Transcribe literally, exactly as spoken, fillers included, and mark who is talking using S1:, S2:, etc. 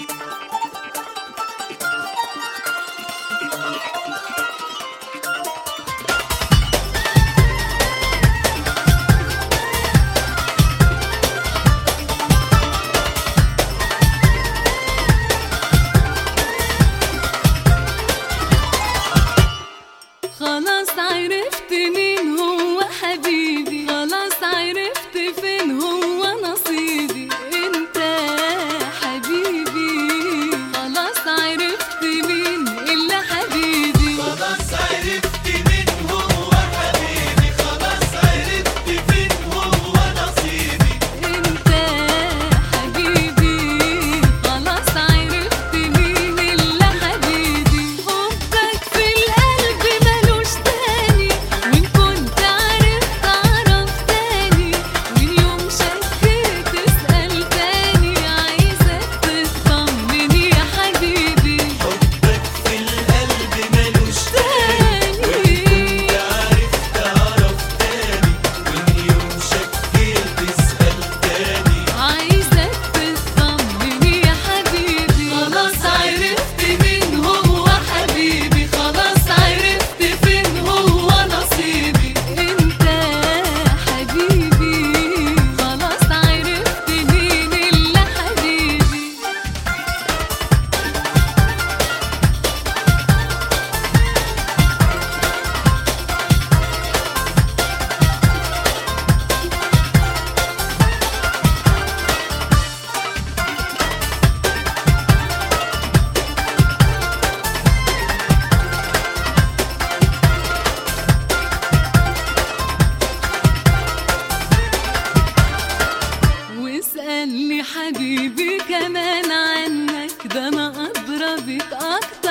S1: خلاص عرفت مين هو حبيبي، خلاص عرفت فين هو نصيبي. انت حبيبي خلاص عرفت مين اللي حبيبي،
S2: خلاص عرفت مين هو حبيبي، خلاص عرفت فين هو نصيبي.
S1: انت حبيبي خلاص عرفت مين اللي حبيبي. حبك في القلب ملوش تاني، وان كنت عرفت اعرف تاني، من يوم شكيت تسأل تاني، عايزك تطمن يا حبيبي.
S2: حبك في القلب ملوش تاني، وإن كنت عرفت أعرف تاني، وإن يوم شكيت تسأل تاني،
S1: عايزك تطمن يا حبيبي. خلاص عرفت مين هو حبيبي، خلاص عرفت فين هو نصيبي. انت حبيبي خلاص عرفت مين اللي حبيبي. واسألني حبيبي كمان عنك، ده انا ادرى بيك اكتر